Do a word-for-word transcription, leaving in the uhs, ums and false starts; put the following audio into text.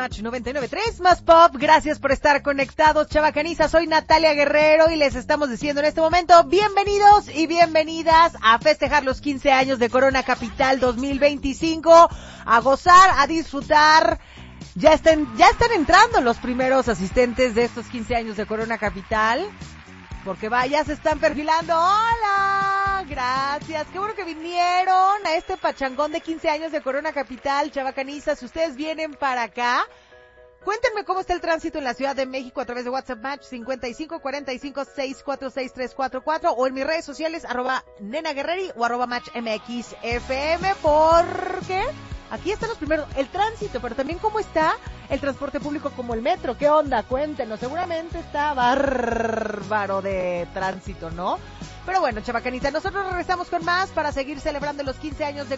Match noventa y nueve punto tres, más pop. Gracias por estar conectados, chavacaniza. Soy Natalia Guerrero y les estamos diciendo en este momento bienvenidos y bienvenidas a festejar los quince años de Corona Capital dos mil veinticinco, a gozar, a disfrutar. Ya están, ya están entrando los primeros asistentes de estos quince años de Corona Capital, porque vaya, se están perfilando. ¡Hola! Gracias. Qué bueno que vinieron a este pachangón de quince años de Corona Capital, chavacanizas. Si ustedes vienen para acá, cuéntenme cómo está el tránsito en la Ciudad de México a través de WhatsApp Match cincuenta y cinco cuarenta y cinco sesenta y cuatro sesenta y tres cuarenta y cuatro o en mis redes sociales arroba Nena Guerreri o arroba Match M X F M, porque aquí están los primeros, el tránsito, pero también cómo está el transporte público como el metro. ¿Qué onda? Cuéntenos, seguramente está bárbaro de tránsito, ¿no? Pero bueno, chavacanita, nosotros regresamos con más para seguir celebrando los quince años de